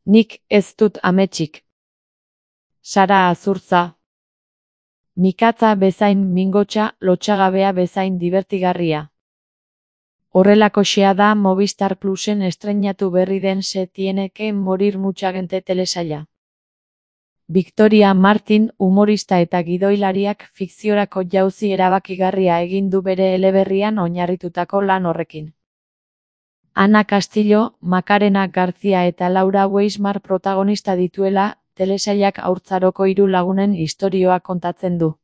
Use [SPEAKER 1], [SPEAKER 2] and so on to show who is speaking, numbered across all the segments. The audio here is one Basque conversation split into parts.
[SPEAKER 1] Nik ez dut ametsik. Sara Azurtza. Mikatza bezain mingotsa, lotsagabea bezain divertigarria. Horrelakoxea da Movistar Plusen estreinatu berri den Se tiene que morir mucha gente telesaila. Victoria Martin, humorista eta gidoilariak fikziorako jauzi erabakigarria egin du bere eleberrian oinarritutako lan horrekin. Ana Castillo, Macarena García eta Laura Weismar protagonista dituela, telesailak haurtzaroko 3 lagunen istorioa kontatzen du.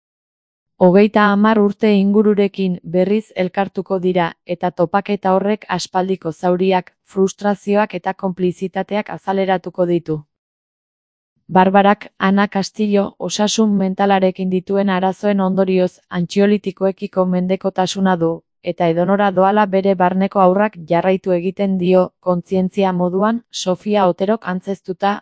[SPEAKER 1] 30 urte ingururekin berriz elkartuko dira, eta topaketa horrek aspaldiko zauriak, frustrazioak eta konplizitateak azaleratuko ditu. Barbarak, Ana Castillo, osasun mentalarekin dituen arazoen ondorioz antxiolitikoekiko mendekotasuna du, eta edonora doala bere barneko haurrak jarraitu egiten dio, kontzientzia moduan, Sofia Oterok antzeztuta.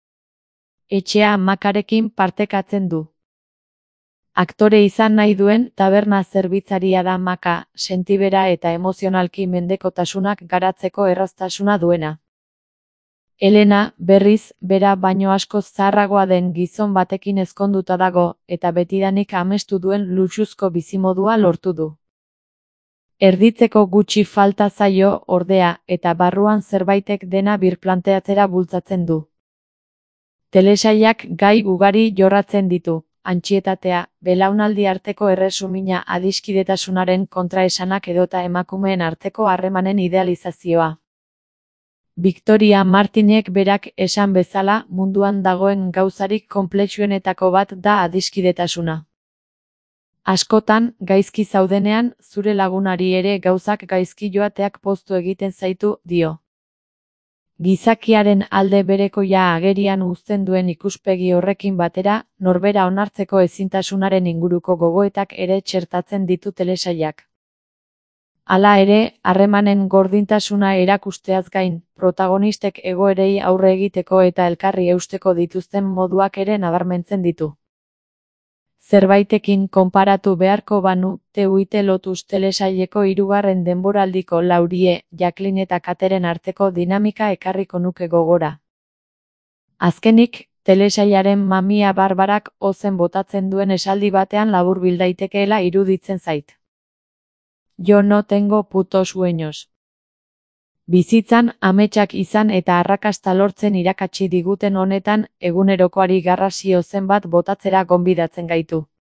[SPEAKER 1] Etxea Makarekin partekatzen du. Aktore izan nahi duen taberna zerbitzaria da Maka, sentibera eta emozionalki mendekotasunak garatzeko erraztasuna duena. Elena, berriz, bera baino askoz zaharragoa den gizon batekin ezkonduta dago, eta betidanik amestu duen luxuzko bizimodua lortu du. Erditzeko gutxi falta zaio, ordea, eta barruan zerbaitek dena birplanteatzera bultzatzen du. Telesailak gai ugari jorratzen ditu. Antsietatea, belaunaldi arteko erresumina, adiskidetasunaren kontraesanak edota emakumeen arteko harremanen idealizazioa. Victoria Martinek berak esan bezala, munduan dagoen gauzarik konplexuenetako bat da adiskidetasuna. Askotan, gaizki zaudenean, zure lagunari ere gauzak gaizki joateak poztu egiten zaitu, dio. Gizakiaren alde berekoia agerian uzten duen ikuspegi horrekin batera, norbera onartzeko ezintasunaren inguruko gogoetak ere txertatzen ditu telesailak. Hala ere, harremanen gordintasuna erakusteaz gain, protagonistek egoerei aurre egiteko eta elkarri eusteko dituzten moduak ere nabarmentzen ditu. Zerbaitekin konparatu beharko banu, TUIT Lotus telesaileko 3. denboraldiko Laurie, Jacqueline eta Kateren arteko dinamika ekarriko nuke gogora. Azkenik, telesailaren mamia Barbarak ozen botatzen duen esaldi batean laburbil daitekeela iruditzen zait. Yo no tengo putos sueños. Bizitzan, ametsak izan eta arrakasta lortzen irakatsi diguten honetan, egunerokoari garrasio zenbat botatzera gonbidatzen gaitu.